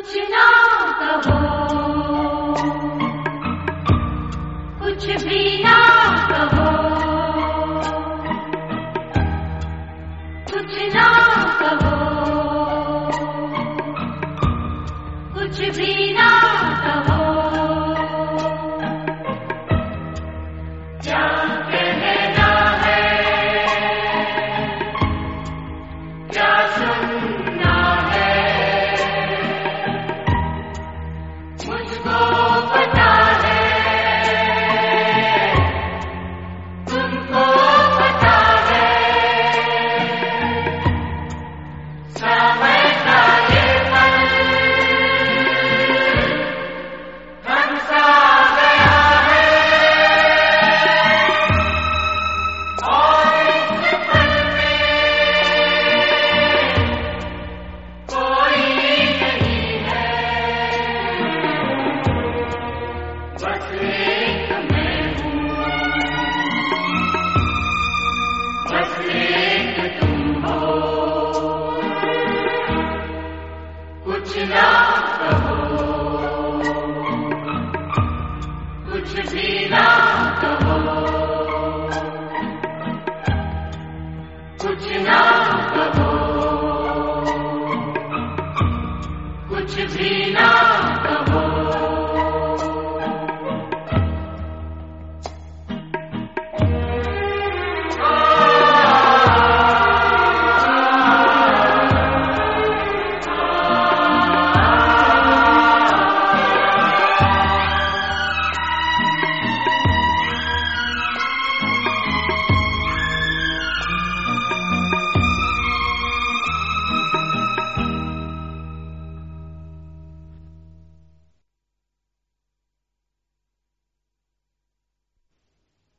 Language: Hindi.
कुछ ना कहो, कुछ भी ना कहो, कुछ ना कहो, कुछ भी ना कहो। क्या कहना है, क्या सुनना है, मुझको पता है, तुमको पता है। समय का ये पल थमसा गया है और इस पल में कोई नहीं है, बस एक मैं हूँ, बस एक तुम हो। कुछ ना कहो, कुछ भी ना कहो, कुछ ना कहो, कुछ भी ना